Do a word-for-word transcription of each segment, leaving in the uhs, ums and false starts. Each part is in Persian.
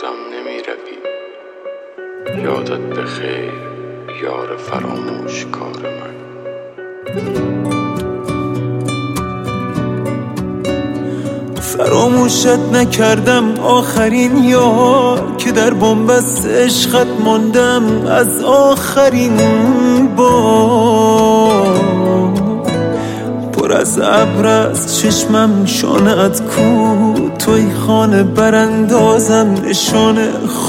یادم نمی روی، یادت بخیر یار فراموش کار من. فراموشت نکردم آخرین یار که در بنبست عشقت ماندم از آخرین بار. پر از ابر از چشمم شانه‌ات کو، توی خانه براندازم نشانه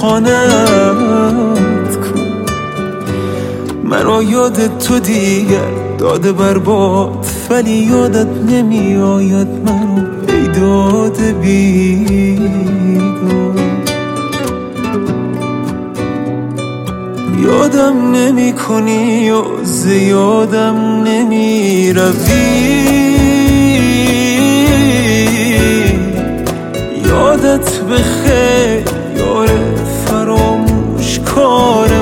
خانه‌ات کو. مرا یاد تو دیگر داده برباد، ولی یادت نمی آید مرا ای داده بیداد. یادم نمی کنی و زیادم نمی روی، یادت بخیر یار فراموش کار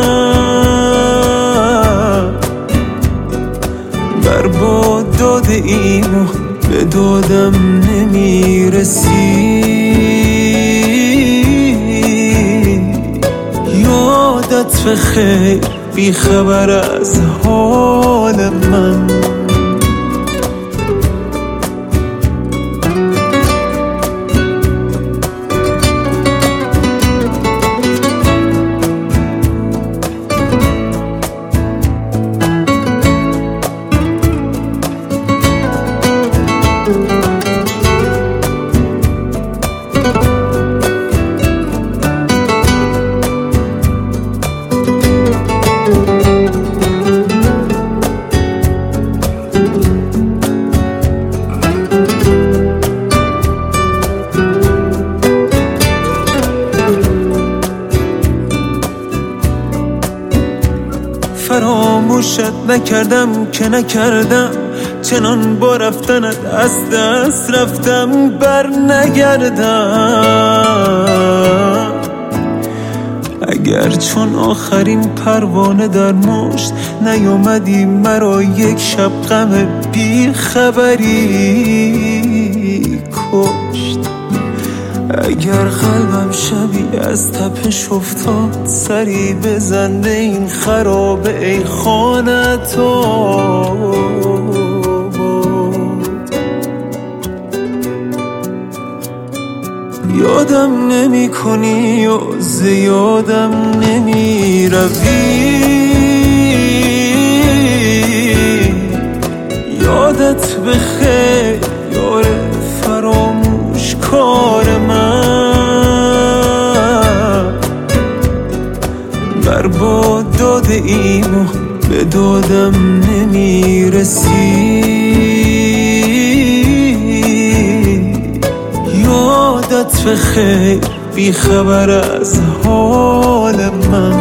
من. برباد داده اینو به دادم نمی رسی، یادت بخیر بی خبر از حال من. فراموشت نکردم که نکردم، چنان با رفتنت از دست رفتم بر نگردم. اگر چون آخرین پروانه در مشت نیامدی مرا یک شب غم بی خبری کشت. اگر قلبم شبی از تپش افتاد، سری بزن این خرابه ای خانت آباد. یادم نمی کنی و زیادم نمی روی، یادت بخیر یار فراموش کار من. برباد داده اینو به دادم نمی رسی، یادت بخیر بی خبر از حال من.